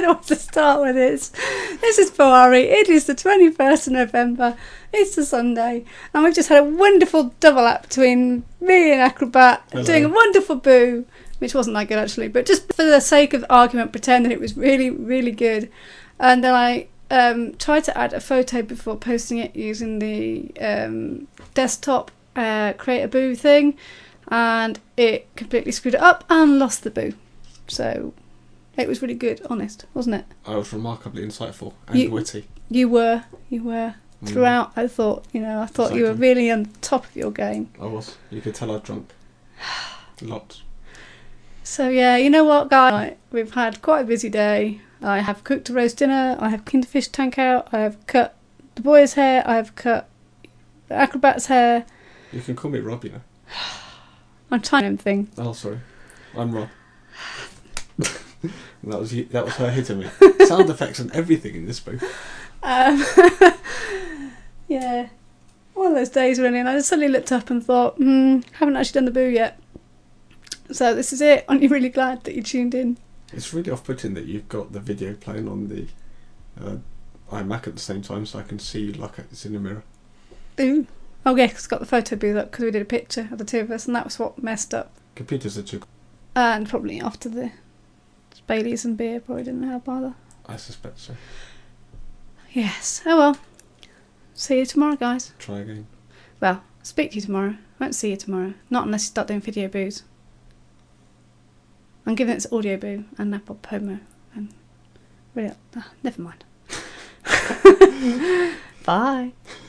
know what to start with this. This is Boari. It is the 21st of November. It's a Sunday. And we've just had a wonderful double act between me and Acrobat doing a wonderful boo, which wasn't that good actually, but just for the sake of argument, pretend that it was really, really good. And then I tried to add a photo before posting it using the desktop create a boo thing, and it completely screwed it up and lost the boo. So it was really good, honest, wasn't it? I was remarkably insightful and witty. You were. Throughout, I thought you were really on top of your game. I was. You could tell I'd drunk. Lots. So yeah, you know what, guys? We've had quite a busy day. I have cooked a roast dinner. I have cleaned the fish tank out. I have cut the boy's hair. I have cut the Acrobat's hair. You can call me Rob, you know. I'm trying everything. Oh, sorry. I'm Rob. That was her hitting me. Sound effects and everything in this booth. Yeah. One of those days really, and I just suddenly looked up and thought, haven't actually done the boo yet. So this is it. Aren't you really glad that you tuned in? It's really off-putting that you've got the video playing on the iMac at the same time, so I can see you like it's in a mirror. Ooh. Oh yeah, 'cause it's got the photo booth up because we did a picture of the two of us, and that was what messed up. Computers are too... And probably after the Baileys and beer probably didn't help either. I suspect so. Yes. Oh well. See you tomorrow, guys. Try again. Well, speak to you tomorrow. Won't see you tomorrow. Not unless you start doing video boos. I'm giving it audio boo and Napop Pomo. And really, never mind. Bye.